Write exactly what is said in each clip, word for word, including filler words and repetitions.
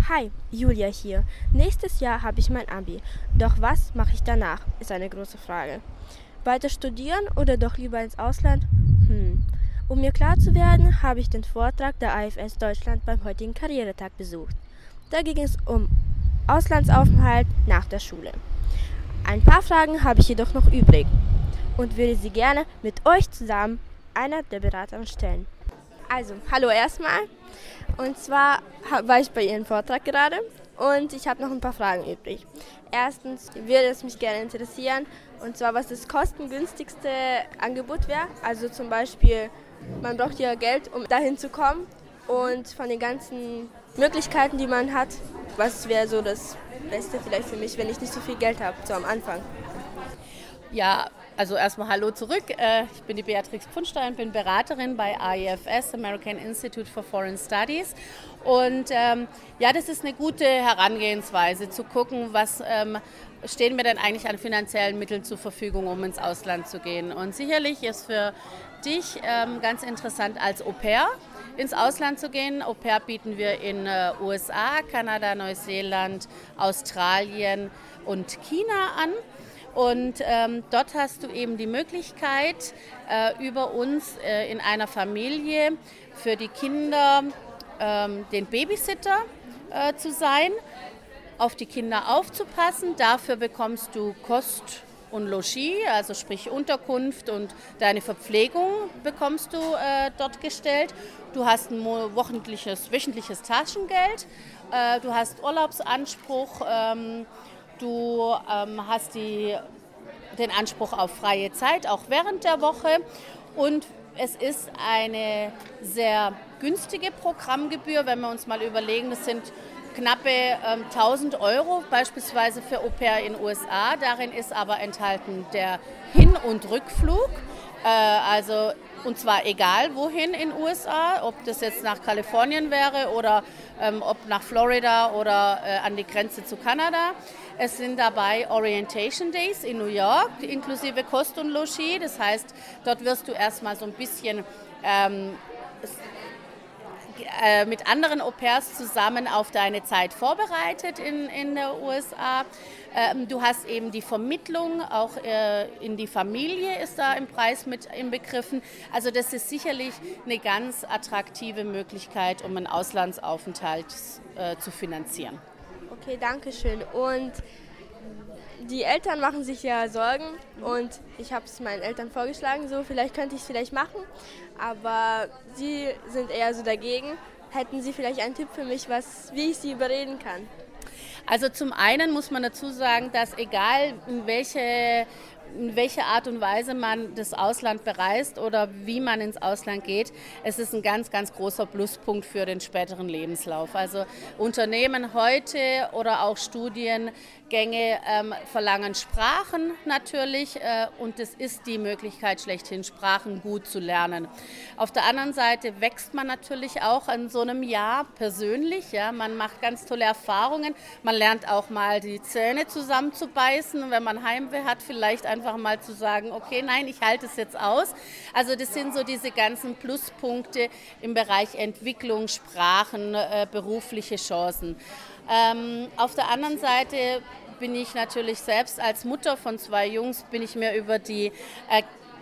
Hi, Julia hier. Nächstes Jahr habe ich mein Abi. Doch was mache ich danach, ist eine große Frage. Weiter studieren oder doch lieber ins Ausland? Hm. Um mir klar zu werden, habe ich den Vortrag der A F S Deutschland beim heutigen Karrieretag besucht. Da ging es um Auslandsaufenthalt nach der Schule. Ein paar Fragen habe ich jedoch noch übrig und würde sie gerne mit euch zusammen einer der Beraterinnen stellen. Also, hallo erstmal. Und zwar war ich bei Ihrem Vortrag gerade und ich habe noch ein paar Fragen übrig. Erstens würde es mich gerne interessieren, und zwar was das kostengünstigste Angebot wäre. Also zum Beispiel, man braucht ja Geld, um dahin zu kommen, und von den ganzen Möglichkeiten, die man hat, was wäre so das Beste vielleicht für mich, wenn ich nicht so viel Geld habe, so am Anfang? Ja, also erstmal Hallo zurück. Ich bin die Beatrix Pfundstein, bin Beraterin bei A I F S, American Institute for Foreign Studies. Und ähm, ja, das ist eine gute Herangehensweise, zu gucken, was ähm, stehen mir denn eigentlich an finanziellen Mitteln zur Verfügung, um ins Ausland zu gehen. Und sicherlich ist für dich ähm, ganz interessant, als Au-pair ins Ausland zu gehen. Au-pair bieten wir in äh, U S A, Kanada, Neuseeland, Australien und China an. Und ähm, dort hast du eben die Möglichkeit, äh, über uns äh, in einer Familie für die Kinder ähm, den Babysitter äh, zu sein, auf die Kinder aufzupassen. Dafür bekommst du Kost und Logis, also sprich Unterkunft, und deine Verpflegung bekommst du äh, dort gestellt. Du hast ein wochentliches, wöchentliches Taschengeld, äh, du hast Urlaubsanspruch, ähm, Du ähm, hast die, den Anspruch auf freie Zeit, auch während der Woche. Und es ist eine sehr günstige Programmgebühr, wenn wir uns mal überlegen, das sind knappe ähm, tausend Euro beispielsweise für Au-pair in den U S A. Darin ist aber enthalten der Hin- und Rückflug. Äh, also Und zwar egal wohin in den U S A, ob das jetzt nach Kalifornien wäre oder ähm, ob nach Florida oder äh, an die Grenze zu Kanada. Es sind dabei Orientation Days in New York, inklusive Kost und Logis. Das heißt, dort wirst du erstmal so ein bisschen ähm, äh, mit anderen Au-pairs zusammen auf deine Zeit vorbereitet in, in der U S A. Ähm, du hast eben die Vermittlung, auch äh, in die Familie ist da im Preis mit inbegriffen. Also das ist sicherlich eine ganz attraktive Möglichkeit, um einen Auslandsaufenthalt äh, zu finanzieren. Okay, danke schön. Und die Eltern machen sich ja Sorgen und ich habe es meinen Eltern vorgeschlagen, so vielleicht könnte ich es vielleicht machen, aber sie sind eher so dagegen. Hätten Sie vielleicht einen Tipp für mich, was, wie ich sie überreden kann? Also zum einen muss man dazu sagen, dass egal in welche, in welche Art und Weise man das Ausland bereist oder wie man ins Ausland geht, es ist ein ganz, ganz großer Pluspunkt für den späteren Lebenslauf. Also Unternehmen heute oder auch Studiengänge ähm, verlangen Sprachen natürlich äh, und es ist die Möglichkeit schlechthin, Sprachen gut zu lernen. Auf der anderen Seite wächst man natürlich auch in so einem Jahr persönlich. Ja? Man macht ganz tolle Erfahrungen. Man lernt auch mal die Zähne zusammenzubeißen und wenn man Heimweh hat, vielleicht einfach mal zu sagen, okay, nein, ich halte es jetzt aus. Also das sind so diese ganzen Pluspunkte im Bereich Entwicklung, Sprachen, äh, berufliche Chancen. Ähm, auf der anderen Seite bin ich natürlich selbst als Mutter von zwei Jungs, bin ich mir über die äh,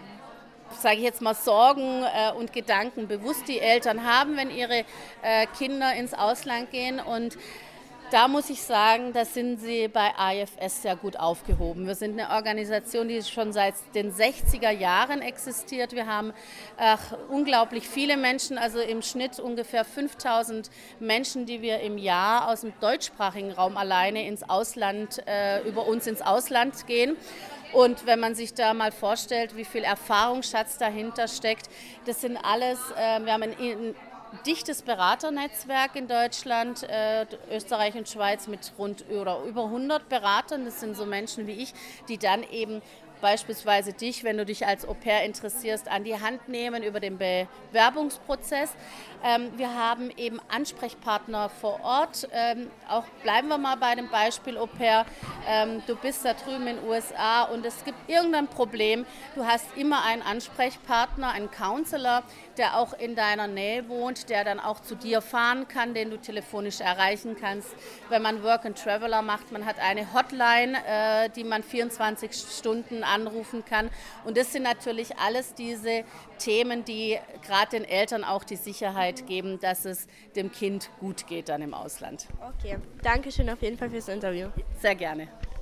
sage ich jetzt mal, Sorgen äh, und Gedanken bewusst, die Eltern haben, wenn ihre äh, Kinder ins Ausland gehen. Und da muss ich sagen, da sind sie bei A I F S sehr gut aufgehoben. Wir sind eine Organisation, die schon seit den sechziger Jahren existiert. Wir haben äh, unglaublich viele Menschen, also im Schnitt ungefähr fünftausend Menschen, die wir im Jahr aus dem deutschsprachigen Raum alleine ins Ausland, äh, über uns ins Ausland gehen. Und wenn man sich da mal vorstellt, wie viel Erfahrungsschatz dahinter steckt, das sind alles, äh, wir haben ein, ein dichtes Beraternetzwerk in Deutschland, äh, Österreich und Schweiz mit rund oder über hundert Beratern. Das sind so Menschen wie ich, die dann eben beispielsweise dich, wenn du dich als Au-pair interessierst, an die Hand nehmen über den Bewerbungsprozess. Ähm, wir haben eben Ansprechpartner vor Ort. Ähm, auch bleiben wir mal bei dem Beispiel Au-pair. Ähm, du bist da drüben in den U S A und es gibt irgendein Problem. Du hast immer einen Ansprechpartner, einen Counselor, der auch in deiner Nähe wohnt, der dann auch zu dir fahren kann, den du telefonisch erreichen kannst. Wenn man Work and Traveler macht, man hat eine Hotline, äh, die man vierundzwanzig Stunden anrufen kann. Und das sind natürlich alles diese Themen, die gerade den Eltern auch die Sicherheit geben, dass es dem Kind gut geht dann im Ausland. Okay, danke schön auf jeden Fall fürs Interview. Sehr gerne.